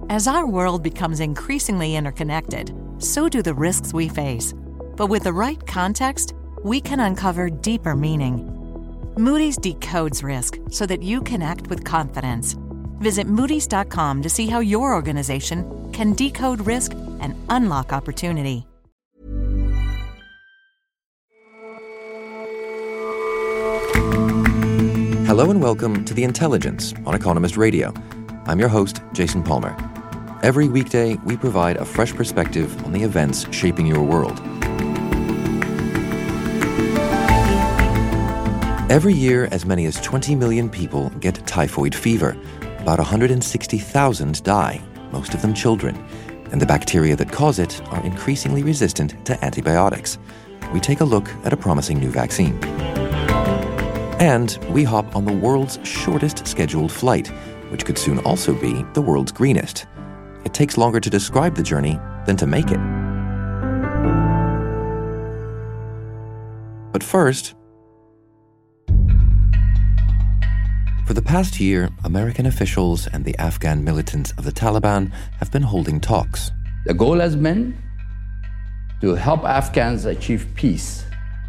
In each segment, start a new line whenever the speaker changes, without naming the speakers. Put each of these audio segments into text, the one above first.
As our world becomes increasingly interconnected, so do the risks we face. But with the right context, we can uncover deeper meaning. Moody's decodes risk so that you can act with confidence. Visit Moody's.com to see how your organization can decode risk and unlock opportunity.
Hello and welcome to The Intelligence on Economist Radio. I'm your host, Jason Palmer. Every weekday, we provide a fresh perspective on the events shaping your world. Every year, as many as 20 million people get typhoid fever. About 160,000 die, most of them children, and the bacteria that cause it are increasingly resistant to antibiotics. We take a look at a promising new vaccine. And we hop on the world's shortest scheduled flight, which could soon also be the world's greenest. It takes longer to describe the journey than to make it. But first, for the past year, American officials and the Afghan militants of the Taliban have been holding talks.
The goal has been to help Afghans achieve peace.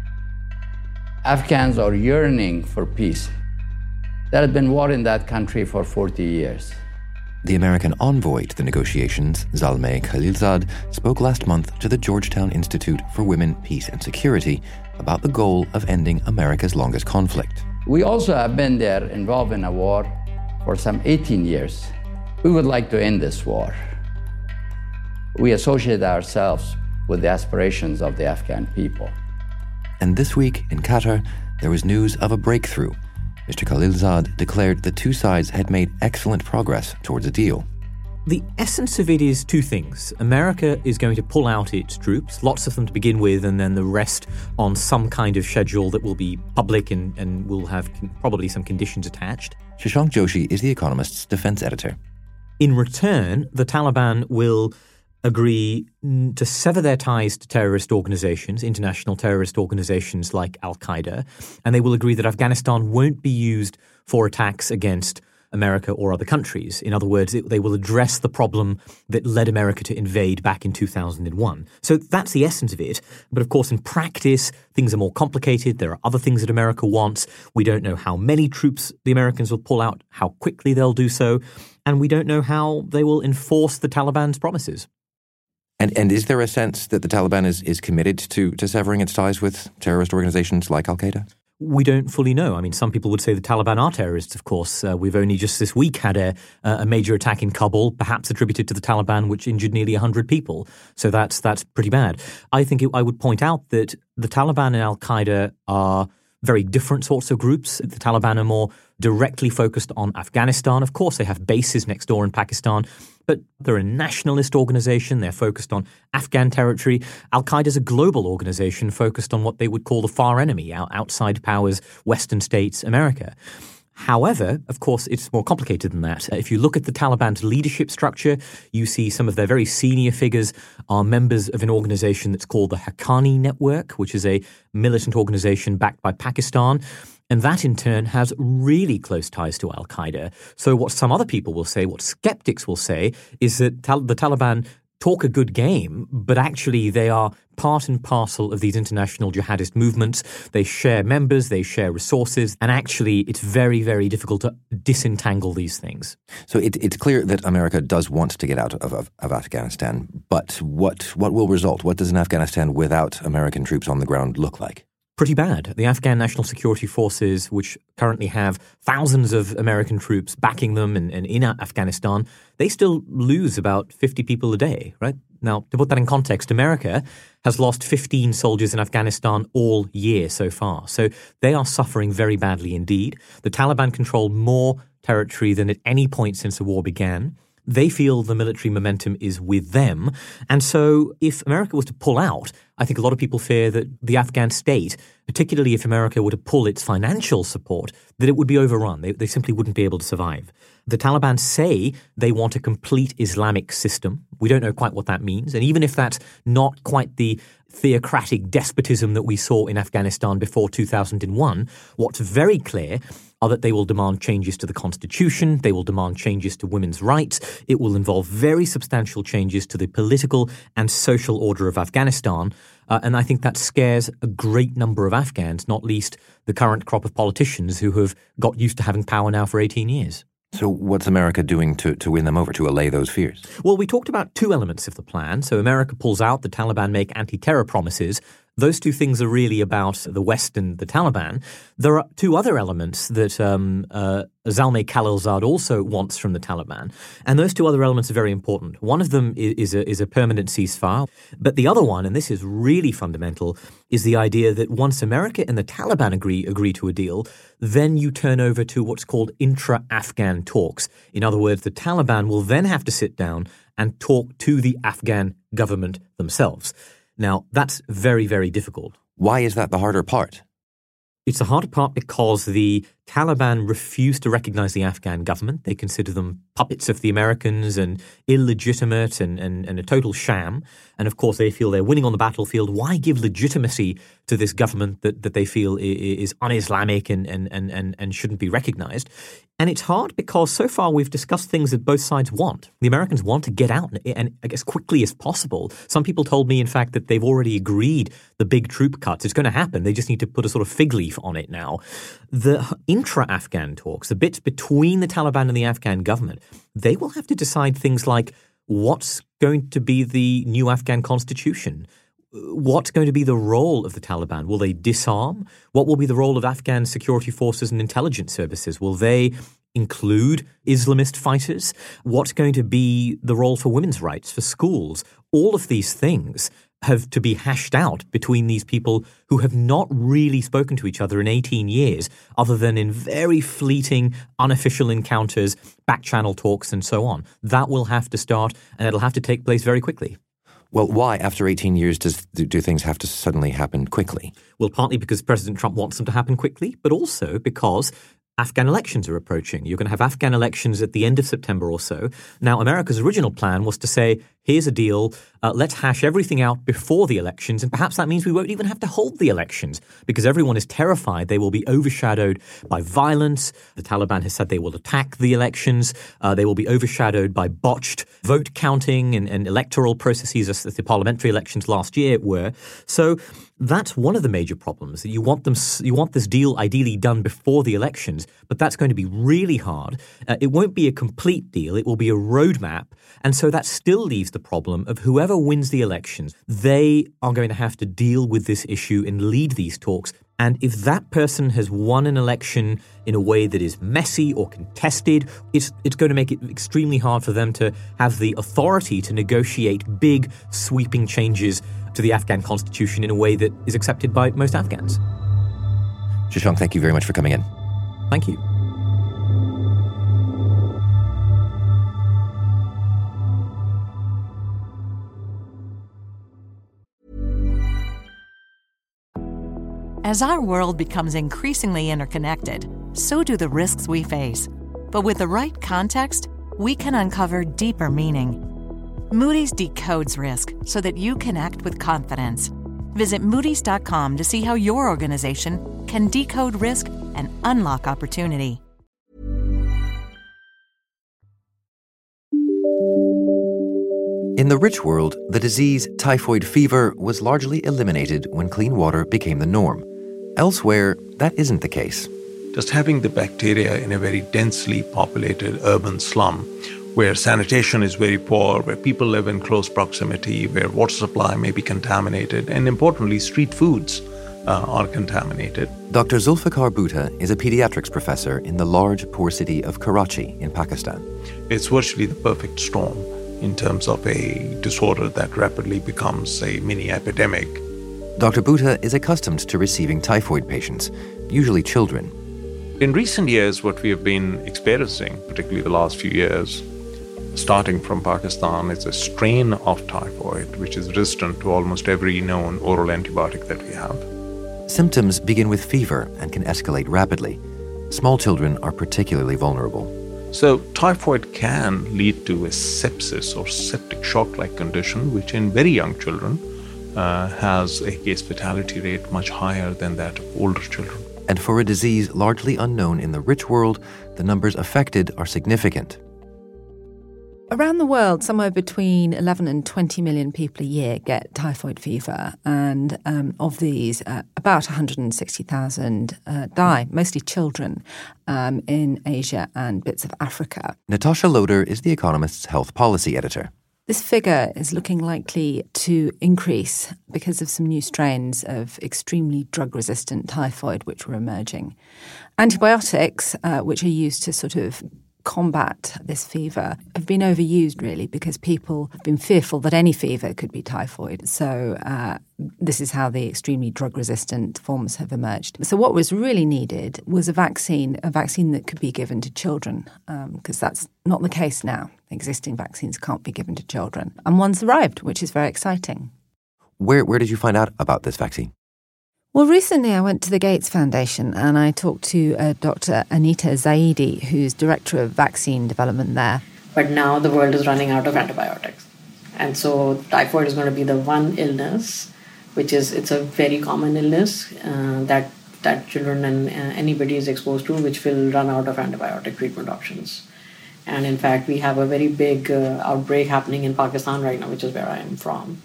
Afghans are yearning for peace. There had been war in that country for 40 years.
The American envoy to the negotiations, Zalmay Khalilzad, spoke last month to the Georgetown Institute for Women, Peace and Security about the goal of ending America's longest conflict.
We also have been there involved in a war for some 18 years. We would like to end this war. We associate ourselves with the aspirations of the Afghan people.
And this week in Qatar, there was news of a breakthrough. Mr. Khalilzad declared the two sides had made excellent progress towards a deal.
The essence of it is two things. America is going to pull out its troops, lots of them to begin with, and then the rest on some kind of schedule that will be public and will have probably some conditions attached.
Shashank Joshi is The Economist's defense editor.
In return, the Taliban will agree to sever their ties to terrorist organizations, international terrorist organizations like Al-Qaeda, and they will agree that Afghanistan won't be used for attacks against America or other countries. In other words, they will address the problem that led America to invade back in 2001. So that's the essence of it. But of course, in practice, things are more complicated. There are other things that America wants. We don't know how many troops the Americans will pull out, how quickly they'll do so, and we don't know how they will enforce the Taliban's promises.
And is there a sense that the Taliban is committed to severing its ties with terrorist organizations like Al-Qaeda?
We don't fully know. I mean, some people would say the Taliban are terrorists, of course. We've only just this week had a major attack in Kabul, perhaps attributed to the Taliban, which injured nearly 100 people. So that's pretty bad. I think I would point out that the Taliban and Al-Qaeda are very different sorts of groups. The Taliban are more directly focused on Afghanistan. Of course, they have bases next door in Pakistan, but they're a nationalist organization. They're focused on Afghan territory. Al-Qaeda is a global organization focused on what they would call the far enemy, outside powers, Western states, America. However, of course, it's more complicated than that. If you look at the Taliban's leadership structure, you see some of their very senior figures are members of an organization that's called the Haqqani Network, which is a militant organization backed by Pakistan. And that, in turn, has really close ties to al-Qaeda. So what some other people will say, what skeptics will say, is that the Taliban talk a good game, but actually they are part and parcel of these international jihadist movements. They share members, they share resources, and actually it's very, very difficult to disentangle these things.
So it's clear that America does want to get out of Afghanistan, but what will result? What does an Afghanistan without American troops on the ground look like?
Pretty bad. The Afghan National Security Forces, which currently have thousands of American troops backing them and in Afghanistan, they still lose about 50 people a day, right? Now, to put that in context, America has lost 15 soldiers in Afghanistan all year so far. So they are suffering very badly indeed. The Taliban control more territory than at any point since the war began. They feel the military momentum is with them. And so if America was to pull out, I think a lot of people fear that the Afghan state particularly if America were to pull its financial support, that it would be overrun. They simply wouldn't be able to survive. The Taliban say they want a complete Islamic system. We don't know quite what that means. And even if that's not quite the theocratic despotism that we saw in Afghanistan before 2001, what's very clear are that they will demand changes to the constitution, they will demand changes to women's rights, it will involve very substantial changes to the political and social order of Afghanistan, and I think that scares a great number of Afghans, not least the current crop of politicians who have got used to having power now for 18 years.
So what's America doing to win them over, to allay those fears?
Well, we talked about two elements of the plan. So America pulls out, the Taliban make anti-terror promises. Those two things are really about the West and the Taliban. There are two other elements that Zalmay Khalilzad also wants from the Taliban. And those two other elements are very important. One of them is a permanent ceasefire. But the other one, and this is really fundamental, is the idea that once America and the Taliban agree to a deal, then you turn over to what's called intra-Afghan talks. In other words, the Taliban will then have to sit down and talk to the Afghan government themselves. Now, that's very, very difficult.
Why is that the harder part?
It's the harder part because the Taliban refuse to recognize the Afghan government. They consider them puppets of the Americans and illegitimate and a total sham. And of course, they feel they're winning on the battlefield. Why give legitimacy to this government that they feel is un-Islamic and shouldn't be recognized? And it's hard because so far we've discussed things that both sides want. The Americans want to get out and as quickly as possible. Some people told me, in fact, that they've already agreed the big troop cuts. It's going to happen. They just need to put a sort of fig leaf on it now. The intra-Afghan talks, the bits between the Taliban and the Afghan government, they will have to decide things like what's going to be the new Afghan constitution. What's going to be the role of the Taliban? Will they disarm? What will be the role of Afghan security forces and intelligence services? Will they include Islamist fighters? What's going to be the role for women's rights, for schools? All of these things have to be hashed out between these people who have not really spoken to each other in 18 years, other than in very fleeting, unofficial encounters, back-channel talks, and so on. That will have to start, and it'll have to take place very quickly.
Well, why, after 18 years, do things have to suddenly happen quickly?
Well, partly because President Trump wants them to happen quickly, but also because Afghan elections are approaching. You're going to have Afghan elections at the end of September or so. Now, America's original plan was to say, here's a deal, let's hash everything out before the elections, and perhaps that means we won't even have to hold the elections because everyone is terrified they will be overshadowed by violence. The Taliban has said they will attack the elections. They will be overshadowed by botched vote counting and electoral processes as the parliamentary elections last year were. So that's one of the major problems, that you want this deal ideally done before the elections, but that's going to be really hard. It won't be a complete deal. It will be a roadmap. And so that still leaves the problem of whoever wins the elections, they are going to have to deal with this issue and lead these talks. And if that person has won an election in a way that is messy or contested, it's going to make it extremely hard for them to have the authority to negotiate big, sweeping changes to the Afghan constitution in a way that is accepted by most Afghans.
Shashank, thank you very much for coming in.
Thank you.
As our world becomes increasingly interconnected, so do the risks we face. But with the right context, we can uncover deeper meaning. Moody's decodes risk so that you can act with confidence. Visit Moody's.com to see how your organization can decode risk and unlock opportunity.
In the rich world, the disease typhoid fever was largely eliminated when clean water became the norm. Elsewhere, that isn't the case.
Just having the bacteria in a very densely populated urban slum, where sanitation is very poor, where people live in close proximity, where water supply may be contaminated, and importantly, street foods are contaminated.
Dr. Zulfikar Bhutta is a pediatrics professor in the large, poor city of Karachi in Pakistan.
It's virtually the perfect storm in terms of a disorder that rapidly becomes a mini epidemic.
Dr. Bhutta is accustomed to receiving typhoid patients, usually children.
In recent years, what we have been experiencing, particularly the last few years, starting from Pakistan, is a strain of typhoid which is resistant to almost every known oral antibiotic that we have.
Symptoms begin with fever and can escalate rapidly. Small children are particularly vulnerable.
So typhoid can lead to a sepsis or septic shock-like condition, which in very young children has a case fatality rate much higher than that of older children.
And for a disease largely unknown in the rich world, the numbers affected are significant.
Around the world, somewhere between 11 and 20 million people a year get typhoid fever, and of these, about 160,000 die, mostly children, in Asia and bits of Africa.
Natasha Loder is The Economist's health policy editor.
This figure is looking likely to increase because of some new strains of extremely drug-resistant typhoid which were emerging. Antibiotics, which are used to sort of combat this fever, have been overused really because people have been fearful that any fever could be typhoid. So this is how the extremely drug-resistant forms have emerged. So what was really needed was a vaccine that could be given to children, because that's not the case now. Existing vaccines can't be given to children. And one's arrived, which is very exciting.
Where did you find out about this vaccine?
Well, recently I went to the Gates Foundation and I talked to Dr. Anita Zaidi, who's Director of Vaccine Development there.
But now the world is running out of antibiotics. And so typhoid is going to be the one illness, it's a very common illness that children and anybody is exposed to, which will run out of antibiotic treatment options. And in fact, we have a very big outbreak happening in Pakistan right now, which is where I am from.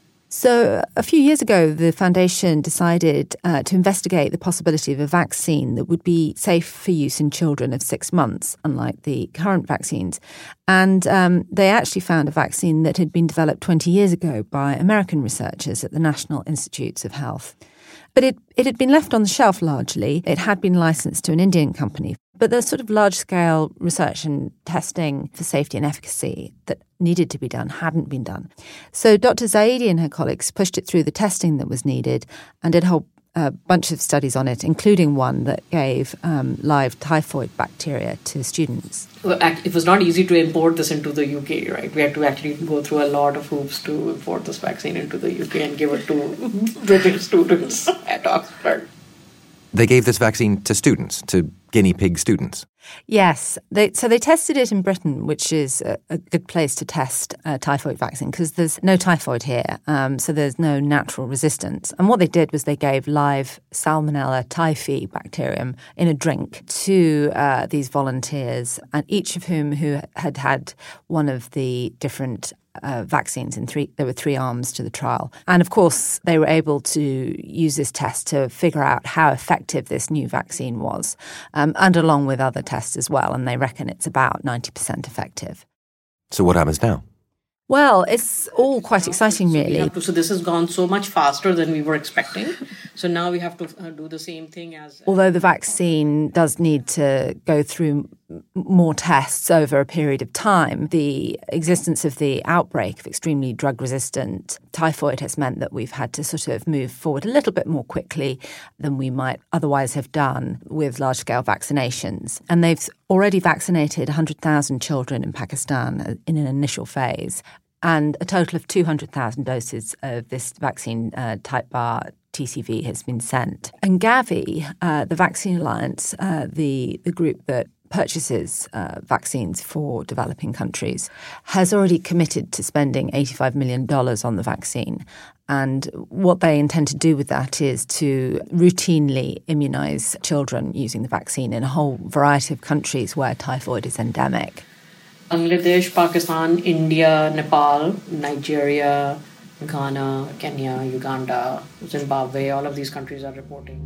So a few years ago, the foundation decided to investigate the possibility of a vaccine that would be safe for use in children of 6 months, unlike the current vaccines. And they actually found a vaccine that had been developed 20 years ago by American researchers at the National Institutes of Health. But it had been left on the shelf largely. It had been licensed to an Indian company. But the sort of large-scale research and testing for safety and efficacy that needed to be done hadn't been done. So Dr. Zaidi and her colleagues pushed it through the testing that was needed and did a whole bunch of studies on it, including one that gave live typhoid bacteria to students.
Well, it was not easy to import this into the UK, right? We had to actually go through a lot of hoops to import this vaccine into the UK and give it to British students at Oxford.
They gave this vaccine to students, to guinea pig students.
Yes. So they tested it in Britain, which is a good place to test a typhoid vaccine because there's no typhoid here, so there's no natural resistance. And what they did was they gave live Salmonella typhi bacterium in a drink to these volunteers, and each of whom who had had one of the different vaccines there were 3 arms to the trial. And of course, they were able to use this test to figure out how effective this new vaccine was, and along with other tests as well. And they reckon it's about 90% effective.
So what happens now?
Well, it's all quite exciting, really.
So this has gone so much faster than we were expecting. So now we have to do the same thing as...
Although the vaccine does need to go through more tests over a period of time, the existence of the outbreak of extremely drug-resistant typhoid has meant that we've had to sort of move forward a little bit more quickly than we might otherwise have done with large-scale vaccinations. And they've already vaccinated 100,000 children in Pakistan in an initial phase, and a total of 200,000 doses of this vaccine type BAR TCV has been sent. And Gavi, the Vaccine Alliance, the group that purchases vaccines for developing countries, has already committed to spending $85 million on the vaccine. And what they intend to do with that is to routinely immunize children using the vaccine in a whole variety of countries where typhoid is endemic.
Bangladesh, Pakistan, India, Nepal, Nigeria, Ghana, Kenya, Uganda, Zimbabwe, all of these countries are reporting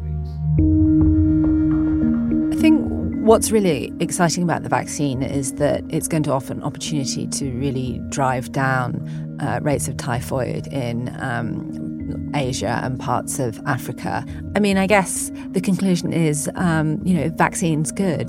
outbreaks.
I think what's really exciting about the vaccine is that it's going to offer an opportunity to really drive down rates of typhoid in Asia and parts of Africa. I mean, I guess the conclusion is, vaccine's good.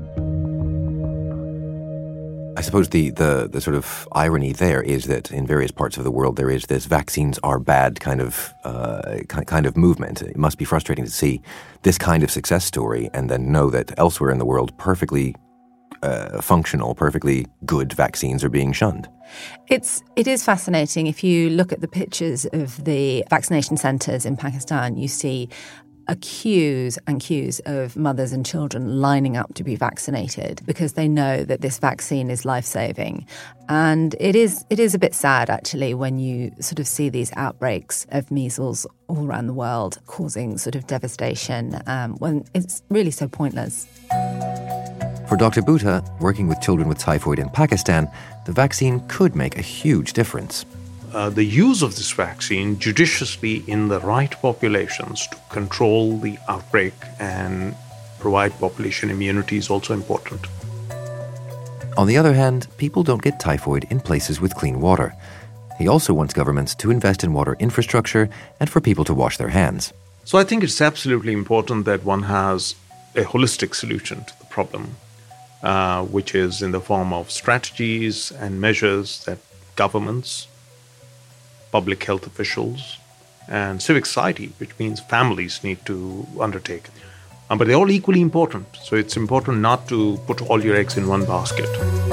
I suppose the sort of irony there is that in various parts of the world there is this vaccines are bad kind of movement. It must be frustrating to see this kind of success story and then know that elsewhere in the world perfectly functional, perfectly good vaccines are being shunned.
It is fascinating. If you look at the pictures of the vaccination centres in Pakistan, you see queues and queues of mothers and children lining up to be vaccinated because they know that this vaccine is life-saving. And it is a bit sad, actually, when you sort of see these outbreaks of measles all around the world causing sort of devastation when it's really so pointless.
For Dr. Bhutta, working with children with typhoid in Pakistan, the vaccine could make a huge difference.
The use of this vaccine judiciously in the right populations to control the outbreak and provide population immunity is also important.
On the other hand, people don't get typhoid in places with clean water. He also wants governments to invest in water infrastructure and for people to wash their hands.
So I think it's absolutely important that one has a holistic solution to the problem, which is in the form of strategies and measures that governments, public health officials, and civic society, which means families, need to undertake. But they're all equally important. So it's important not to put all your eggs in one basket.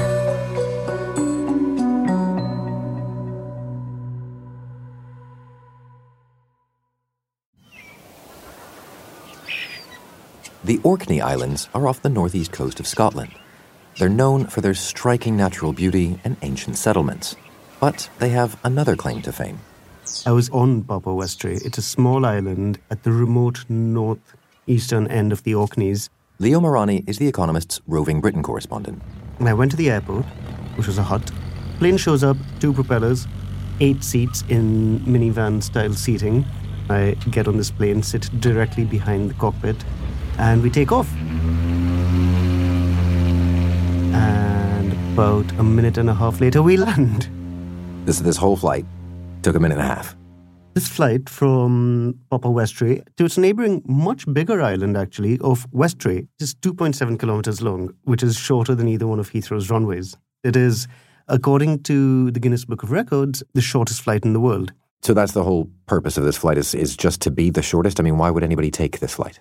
The Orkney Islands are off the northeast coast of Scotland. They're known for their striking natural beauty and ancient settlements. But they have another claim to fame.
I was on Papua Westray. It's a small island at the remote northeastern end of the Orkneys.
Leo Marani is The Economist's roving Britain correspondent.
And I went to the airport, which was a hut. Plane shows up, 2 propellers, 8 seats in minivan-style seating. I get on this plane, sit directly behind the cockpit, and we take off. And about a minute and a half later, we land.
This whole flight took a minute and a half.
This flight from Papua Westray to its neighbouring, much bigger island, actually, of Westray, is 2.7 kilometres long, which is shorter than either one of Heathrow's runways. It is, according to the Guinness Book of Records, the shortest flight in the world.
So that's the whole purpose of this flight, is just to be the shortest? I mean, why would anybody take this flight?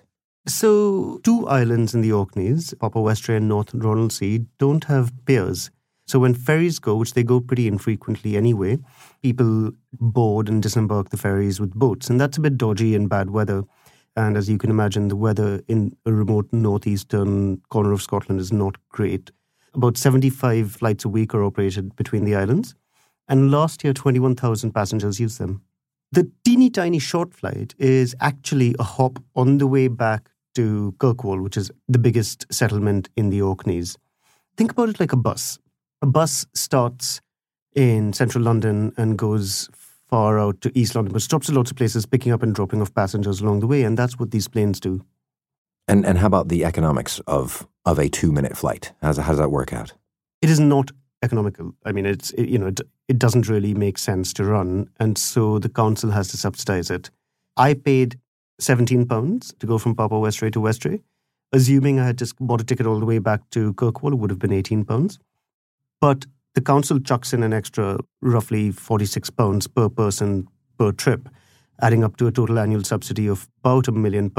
So 2 islands in the Orkneys, Papua Westray and North Ronaldsay, don't have piers. So when ferries go, which they go pretty infrequently anyway, people board and disembark the ferries with boats. And that's a bit dodgy in bad weather. And as you can imagine, the weather in a remote northeastern corner of Scotland is not great. About 75 flights a week are operated between the islands. And last year, 21,000 passengers used them. The teeny tiny short flight is actually a hop on the way back to Kirkwall, which is the biggest settlement in the Orkneys. Think about it like a bus. A bus starts in central London and goes far out to East London, but stops at lots of places, picking up and dropping off passengers along the way, and that's what these planes do.
And how about the economics of a 2-minute flight? How does that work out?
It is not economical. I mean, it doesn't really make sense to run, and so the council has to subsidise it. I paid £17 to go from Papua Westray to Westray. Assuming I had just bought a ticket all the way back to Kirkwall, it would have been £18. But the council chucks in an extra roughly £46 per person per trip, adding up to a total annual subsidy of about £1 million.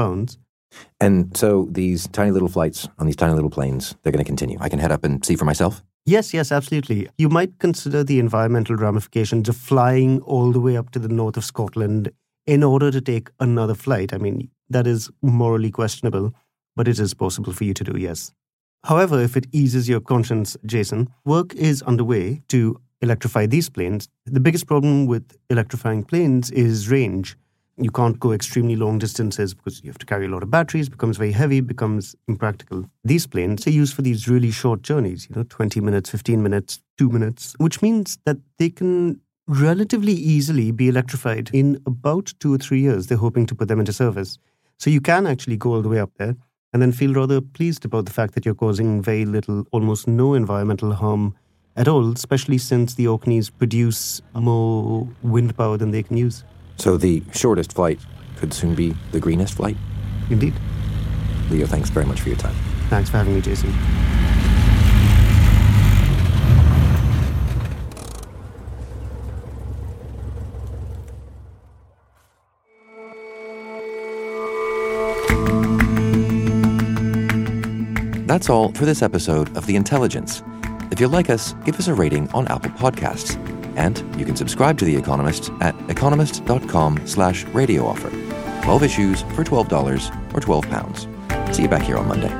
And so these tiny little flights on these tiny little planes, they're going to continue. I can head up and see for myself?
Yes, absolutely. You might consider the environmental ramifications of flying all the way up to the north of Scotland in order to take another flight. I mean, that is morally questionable, but it is possible for you to do, yes. However, if it eases your conscience, Jason, work is underway to electrify these planes. The biggest problem with electrifying planes is range. You can't go extremely long distances because you have to carry a lot of batteries, becomes very heavy, becomes impractical. These planes are used for these really short journeys, 20 minutes, 15 minutes, 2 minutes, which means that they can relatively easily be electrified in about 2 or 3 years. They're hoping to put them into service. So you can actually go all the way up there and then feel rather pleased about the fact that you're causing very little, almost no environmental harm at all, especially since the Orkneys produce more wind power than they can use.
So the shortest flight could soon be the greenest flight?
Indeed.
Leo, thanks very much for your time.
Thanks for having me, Jason.
That's all for this episode of The Intelligence. If you like us, give us a rating on Apple Podcasts. And you can subscribe to The Economist at economist.com/radio offer. 12 issues for $12 or £12. See you back here on Monday.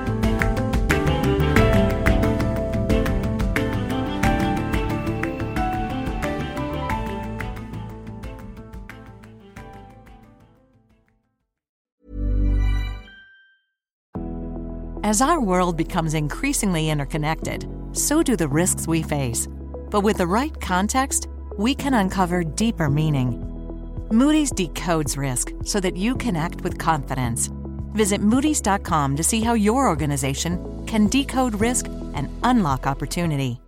As our world becomes increasingly interconnected, so do the risks we face. But with the right context, we can uncover deeper meaning. Moody's decodes risk so that you can act with confidence. Visit Moody's.com to see how your organization can decode risk and unlock opportunity.